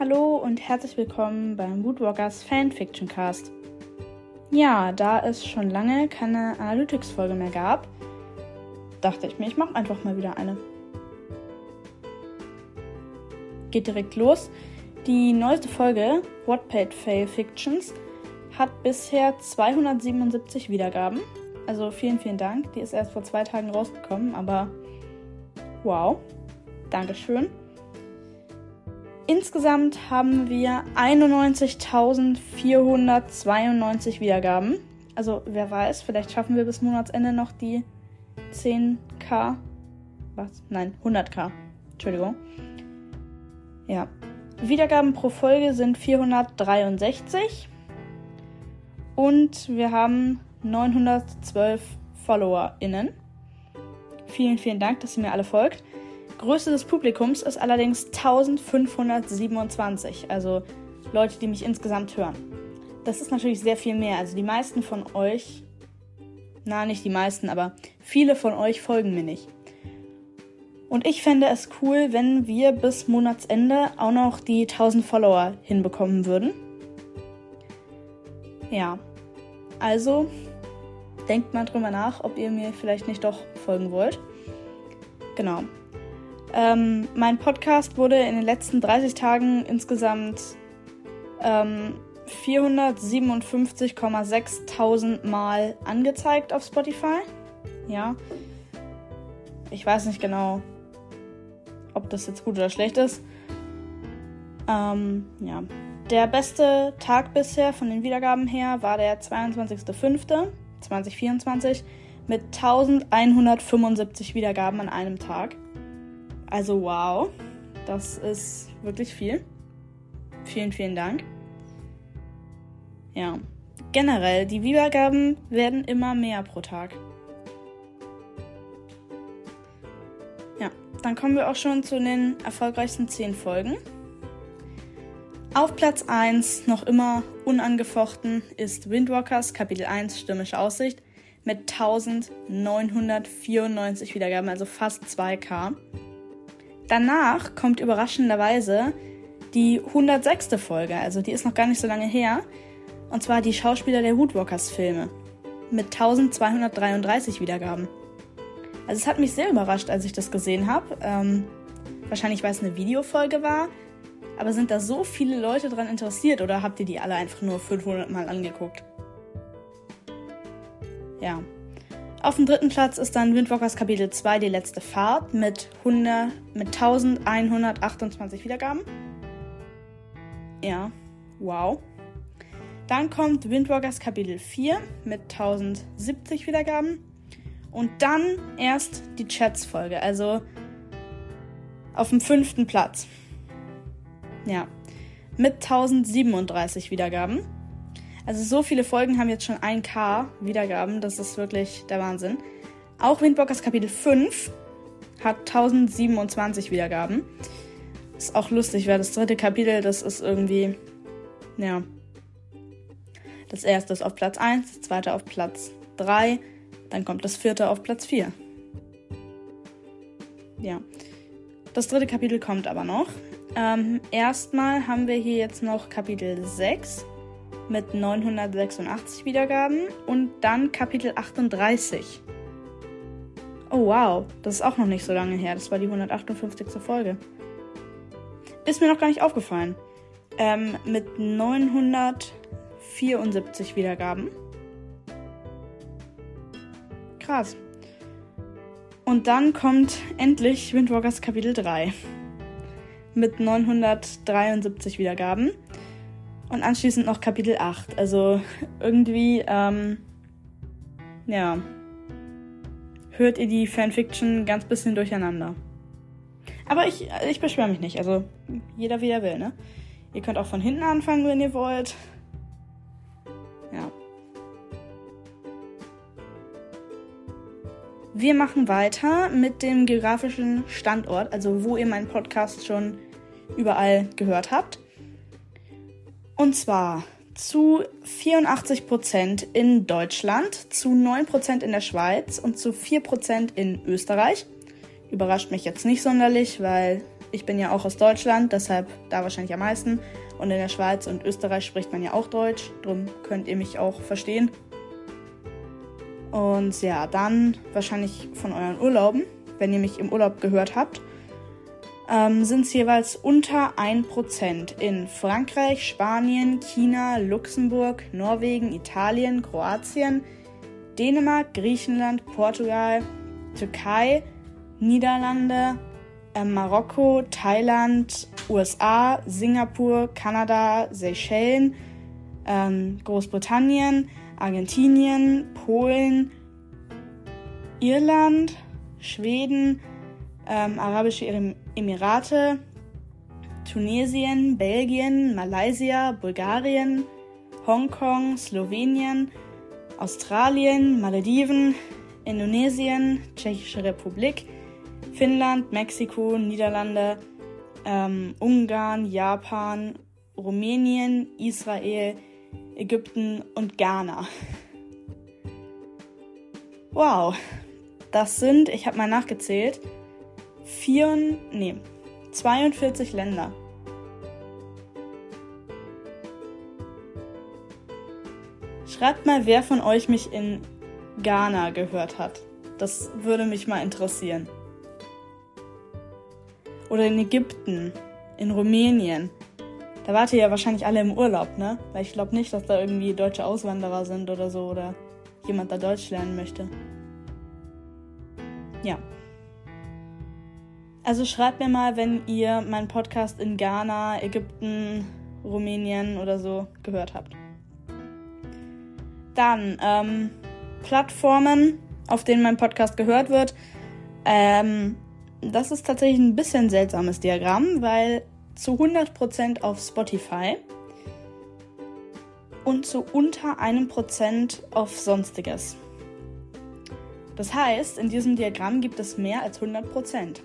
Hallo und herzlich willkommen beim Woodwalkers Fanfiction Cast. Ja, da es schon lange keine Analytics-Folge mehr gab, dachte ich mir, ich mache einfach mal wieder eine. Geht direkt los. Die neueste Folge, Wattpad Fail Fictions, hat bisher 277 Wiedergaben. Also vielen, vielen Dank. Die ist erst vor 2 Tagen rausgekommen, aber wow, Dankeschön. Insgesamt haben wir 91.492 Wiedergaben. Also wer weiß, vielleicht schaffen wir bis Monatsende noch die 10.000. Was? Nein, 100.000. Entschuldigung. Ja. Wiedergaben pro Folge sind 463. Und wir haben 912 FollowerInnen. Vielen, vielen Dank, dass ihr mir alle folgt. Größe des Publikums ist allerdings 1527, also Leute, die mich insgesamt hören. Das ist natürlich sehr viel mehr, also die meisten von euch, nicht die meisten, aber viele von euch folgen mir nicht. Und ich fände es cool, wenn wir bis Monatsende auch noch die 1000 Follower hinbekommen würden. Ja, also denkt mal drüber nach, ob ihr mir vielleicht nicht doch folgen wollt. Genau. Mein Podcast wurde in den letzten 30 Tagen insgesamt 457.600 Mal angezeigt auf Spotify. Ja. Ich weiß nicht genau, ob das jetzt gut oder schlecht ist. Ja. Der beste Tag bisher von den Wiedergaben her war der 22.05.2024 mit 1175 Wiedergaben an einem Tag. Also wow, das ist wirklich viel. Vielen, vielen Dank. Ja, generell, die Wiedergaben werden immer mehr pro Tag. Ja, dann kommen wir auch schon zu den erfolgreichsten 10 Folgen. Auf Platz 1, noch immer unangefochten, ist Windwalkers Kapitel 1 Stürmische Aussicht mit 1994 Wiedergaben, also fast 2.000. Danach kommt überraschenderweise die 106. Folge, also die ist noch gar nicht so lange her. Und zwar die Schauspieler der Woodwalkers Filme mit 1233 Wiedergaben. Also es hat mich sehr überrascht, als ich das gesehen habe. Wahrscheinlich, weil es eine Videofolge war. Aber sind da so viele Leute dran interessiert oder habt ihr die alle einfach nur 500 Mal angeguckt? Ja. Auf dem 3. Platz ist dann Windwalkers Kapitel 2, die letzte Fahrt, mit 1128 Wiedergaben. Ja, wow. Dann kommt Windwalkers Kapitel 4 mit 1070 Wiedergaben. Und dann erst die Chats-Folge, also auf dem 5. Platz. Ja, mit 1037 Wiedergaben. Also so viele Folgen haben jetzt schon 1.000 Wiedergaben, das ist wirklich der Wahnsinn. Auch Windwalkers Kapitel 5 hat 1027 Wiedergaben. Ist auch lustig, weil das 3. Kapitel, das ist irgendwie, ja, das erste ist auf Platz 1, das 2. auf Platz 3, dann kommt das 4. auf Platz 4. Ja, das 3. Kapitel kommt aber noch. Erstmal haben wir hier jetzt noch Kapitel 6. Mit 986 Wiedergaben und dann Kapitel 38. Oh wow, das ist auch noch nicht so lange her. Das war die 158. Folge. Ist mir noch gar nicht aufgefallen. Mit 974 Wiedergaben. Krass. Und dann kommt endlich Windwalkers Kapitel 3. Mit 973 Wiedergaben. Und anschließend noch Kapitel 8. Also irgendwie, hört ihr die Fanfiction ganz bisschen durcheinander. Aber ich beschwere mich nicht. Also jeder wie er will, ne? Ihr könnt auch von hinten anfangen, wenn ihr wollt. Ja. Wir machen weiter mit dem geografischen Standort, also wo ihr meinen Podcast schon überall gehört habt. Und zwar zu 84% in Deutschland, zu 9% in der Schweiz und zu 4% in Österreich. Überrascht mich jetzt nicht sonderlich, weil ich bin ja auch aus Deutschland, deshalb da wahrscheinlich am meisten. Und in der Schweiz und Österreich spricht man ja auch Deutsch, darum könnt ihr mich auch verstehen. Und ja, dann wahrscheinlich von euren Urlauben, wenn ihr mich im Urlaub gehört habt, sind es jeweils unter 1% in Frankreich, Spanien, China, Luxemburg, Norwegen, Italien, Kroatien, Dänemark, Griechenland, Portugal, Türkei, Niederlande, Marokko, Thailand, USA, Singapur, Kanada, Seychellen, Großbritannien, Argentinien, Polen, Irland, Schweden, Arabische Emirate, Tunesien, Belgien, Malaysia, Bulgarien, Hongkong, Slowenien, Australien, Malediven, Indonesien, Tschechische Republik, Finnland, Mexiko, Niederlande, Ungarn, Japan, Rumänien, Israel, Ägypten und Ghana. Wow, das sind, ich habe mal nachgezählt, 42 Länder. Schreibt mal, wer von euch mich in Ghana gehört hat. Das würde mich mal interessieren. Oder in Ägypten, in Rumänien. Da wart ihr ja wahrscheinlich alle im Urlaub, ne? Weil ich glaube nicht, dass da irgendwie deutsche Auswanderer sind oder so oder jemand da Deutsch lernen möchte. Ja. Also schreibt mir mal, wenn ihr meinen Podcast in Ghana, Ägypten, Rumänien oder so gehört habt. Dann Plattformen, auf denen mein Podcast gehört wird. Das ist tatsächlich ein bisschen seltsames Diagramm, weil zu 100% auf Spotify und zu unter 1% auf Sonstiges. Das heißt, in diesem Diagramm gibt es mehr als 100%.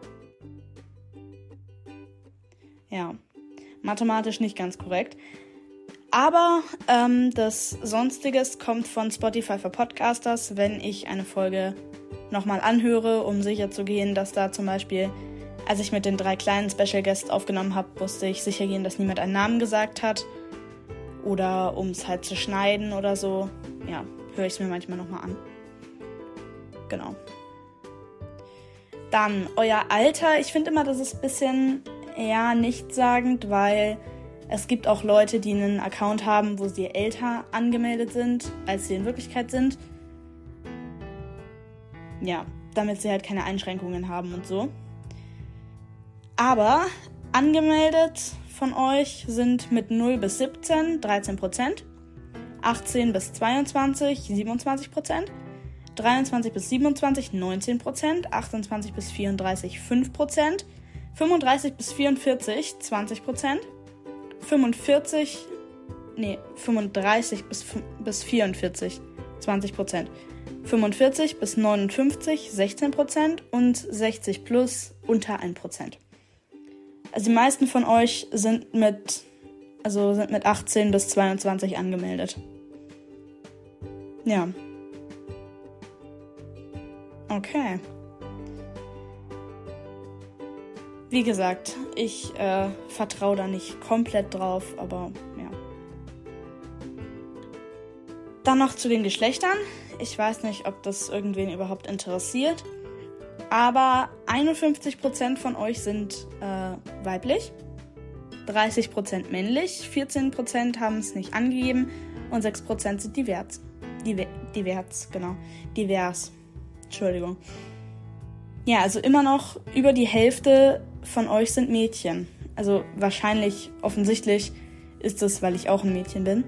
Ja, mathematisch nicht ganz korrekt. Aber das Sonstiges kommt von Spotify für Podcasters, wenn ich eine Folge nochmal anhöre, um sicher zu gehen, dass da zum Beispiel, als ich mit den 3 kleinen Special Guests aufgenommen habe, musste ich sicher gehen, dass niemand einen Namen gesagt hat. Oder um es halt zu schneiden oder so. Ja, höre ich es mir manchmal nochmal an. Genau. Dann euer Alter. Ich finde immer, das ist ein bisschen eher nichtssagend, weil es gibt auch Leute, die einen Account haben, wo sie älter angemeldet sind, als sie in Wirklichkeit sind. Ja, damit sie halt keine Einschränkungen haben und so. Aber angemeldet von euch sind mit 0 bis 17 13%, 18 bis 22 27%, 23 bis 27 19%, 28 bis 34 5%, 35 bis 44 20%, 35 bis 44 20%, 45 bis 59 16% und 60 plus unter 1%. Also die meisten von euch sind mit 18 bis 22 angemeldet. Ja. Okay. Wie gesagt, ich vertraue da nicht komplett drauf, aber ja. Dann noch zu den Geschlechtern. Ich weiß nicht, ob das irgendwen überhaupt interessiert. Aber 51% von euch sind weiblich, 30% männlich, 14% haben es nicht angegeben und 6% sind divers. Entschuldigung. Ja, also immer noch über die Hälfte von euch sind Mädchen. Also wahrscheinlich, offensichtlich ist es, weil ich auch ein Mädchen bin.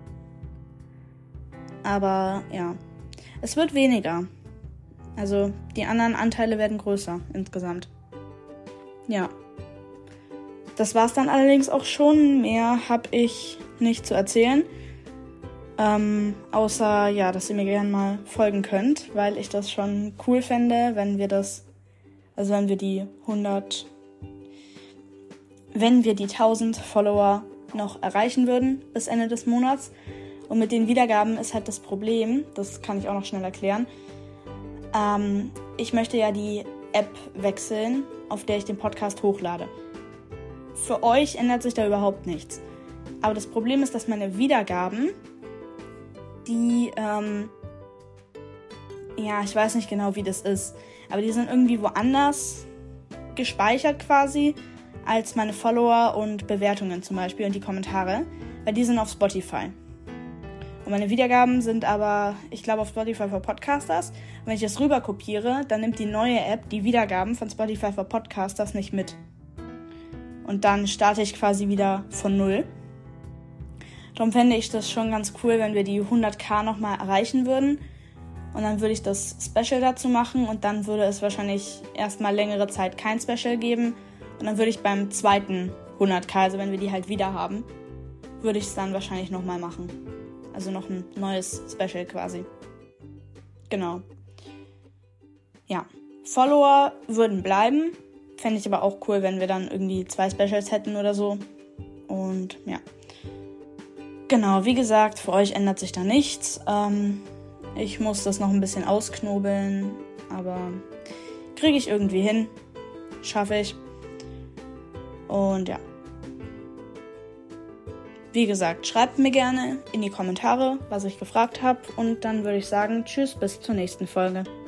Aber ja, es wird weniger. Also die anderen Anteile werden größer insgesamt. Ja. Das war's dann allerdings auch schon. Mehr habe ich nicht zu erzählen. Außer, ja, dass ihr mir gerne mal folgen könnt, weil ich das schon cool fände, wenn wir die 1000 Follower noch erreichen würden bis Ende des Monats. Und mit den Wiedergaben ist halt das Problem, das kann ich auch noch schnell erklären. Ich möchte ja die App wechseln, auf der ich den Podcast hochlade. Für euch ändert sich da überhaupt nichts. Aber das Problem ist, dass meine Wiedergaben, die, ich weiß nicht genau, wie das ist, aber die sind irgendwie woanders gespeichert quasi, als meine Follower und Bewertungen zum Beispiel und die Kommentare, weil die sind auf Spotify. Und meine Wiedergaben sind aber, ich glaube, auf Spotify for Podcasters. Und wenn ich das rüber kopiere, dann nimmt die neue App die Wiedergaben von Spotify for Podcasters nicht mit. Und dann starte ich quasi wieder von null. Darum fände ich das schon ganz cool, wenn wir die 100.000 nochmal erreichen würden. Und dann würde ich das Special dazu machen und dann würde es wahrscheinlich erstmal längere Zeit kein Special geben. Und dann würde ich beim zweiten 100.000, also wenn wir die halt wieder haben, würde ich es dann wahrscheinlich nochmal machen. Also noch ein neues Special quasi. Genau. Ja, Follower würden bleiben. Fände ich aber auch cool, wenn wir dann irgendwie 2 Specials hätten oder so. Und ja. Genau, wie gesagt, für euch ändert sich da nichts. Ich muss das noch ein bisschen ausknobeln, aber kriege ich irgendwie hin. Schaffe ich. Und ja. Wie gesagt, schreibt mir gerne in die Kommentare, was ich gefragt habe. Und dann würde ich sagen, tschüss, bis zur nächsten Folge.